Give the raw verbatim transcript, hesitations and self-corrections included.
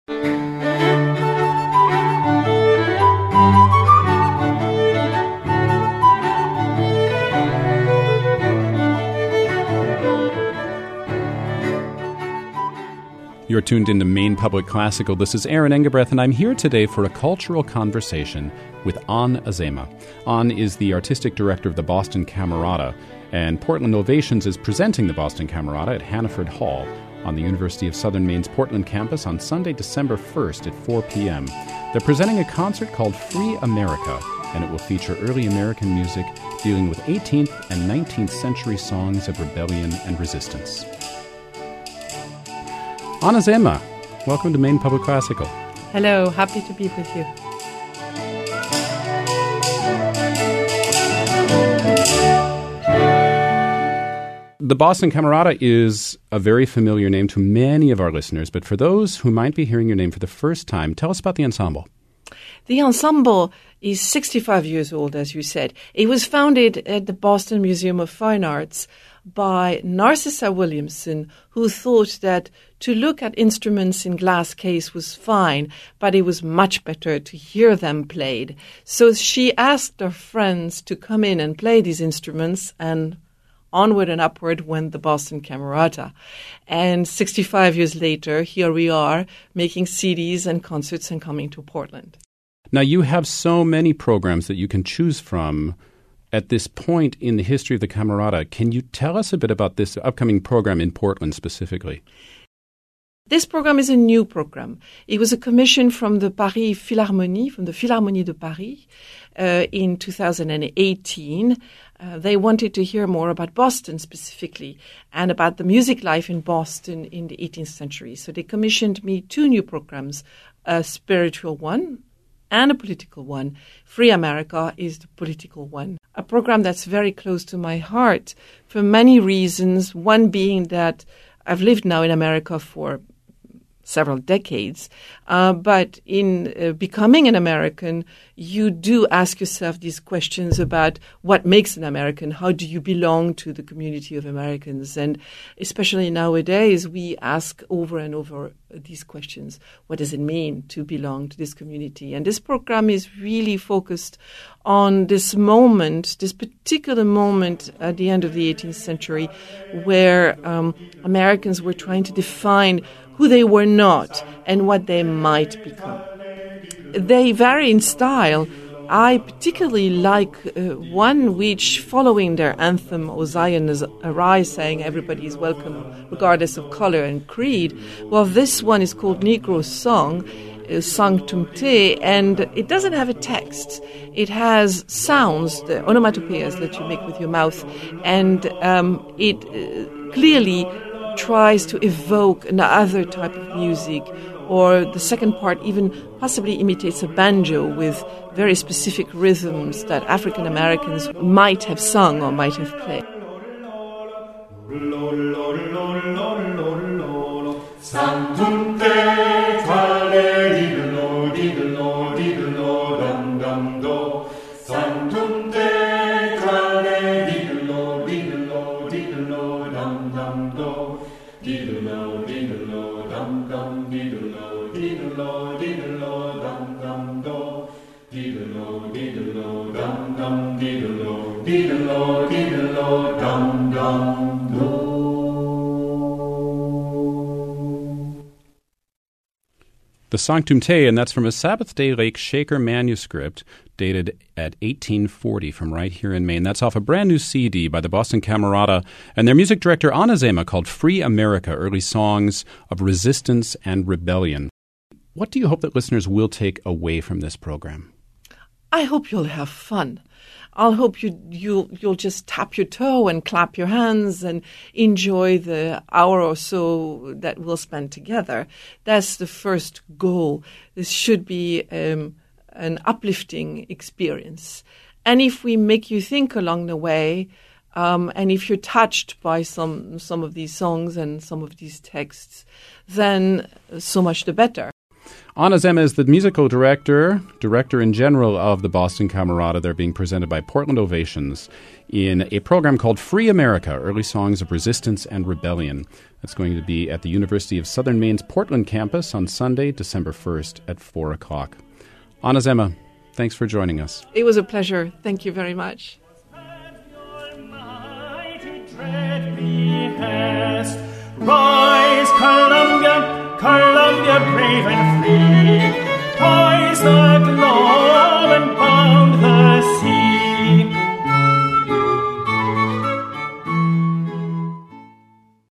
You're tuned into Maine Public Classical. This is Aaron Engebrecht, and I'm here today for a cultural conversation with An Azema. An is the artistic director of the Boston Camerata, and Portland Ovations is presenting the Boston Camerata at Hannaford Hall on the University of Southern Maine's Portland campus on Sunday, December first at four p.m. They're presenting a concert called Free America, and it will feature early American music dealing with eighteenth and nineteenth century songs of rebellion and resistance. An Azema, welcome to Maine Public Classical. Hello, happy to be with you. The Boston Camerata is a very familiar name to many of our listeners, but for those who might be hearing your name for the first time, tell us about the ensemble. The ensemble is sixty-five years old, as you said. It was founded at the Boston Museum of Fine Arts by Narcissa Williamson, who thought that to look at instruments in glass case was fine, but it was much better to hear them played. So she asked her friends to come in and play these instruments, and onward and upward went the Boston Camerata. And sixty-five years later, here we are making C Ds and concerts and coming to Portland. Now, you have so many programs that you can choose from at this point in the history of the Camerata. Can you tell us a bit about this upcoming program in Portland specifically? This program is a new program. It was a commission from the Paris Philharmonie, from the Philharmonie de Paris, uh, in two thousand eighteen. Uh, they wanted to hear more about Boston specifically and about the music life in Boston in the eighteenth century. So they commissioned me two new programs, a spiritual one and a political one. Free America is the political one, a program that's very close to my heart for many reasons, one being that I've lived now in America for several decades, uh, but in uh, becoming an American, you do ask yourself these questions about what makes an American, how do you belong to the community of Americans, and especially nowadays, we ask over and over these questions. What does it mean to belong to this community? And this program is really focused on this moment, this particular moment at the end of the eighteenth century, where um, Americans were trying to define who they were not and what they might become. They vary in style. I particularly like uh, one which, following their anthem, O Zion, Arise, saying everybody is welcome regardless of color and creed. Well, this one is called Negro Song, uh, Sanctum Te, and it doesn't have a text. It has sounds, the onomatopoeias that you make with your mouth, and um, it uh, clearly tries to evoke another type of music, or the second part even possibly imitates a banjo with very specific rhythms that African Americans might have sung or might have played. The Sanctum Te, and that's from a Sabbath Day Lake Shaker manuscript dated at eighteen forty from right here in Maine. That's off a brand new C D by the Boston Camerata and their music director An Azema called Free America, Early Songs of Resistance and Rebellion. What do you hope that listeners will take away from this program? I hope you'll have fun. I'll hope you, you, you'll just tap your toe and clap your hands and enjoy the hour or so that we'll spend together. That's the first goal. This should be um, an uplifting experience. And if we make you think along the way, um, and if you're touched by some, some of these songs and some of these texts, then so much the better. An Azema is the musical director, director in general of the Boston Camerata. They're being presented by Portland Ovations in a program called Free America, Early Songs of Resistance and Rebellion. That's going to be at the University of Southern Maine's Portland campus on Sunday, December first at four o'clock. Anna Zema, thanks for joining us. It was a pleasure. Thank you very much. Rise, Columbia, Columbia, brave and free. Rise the glory.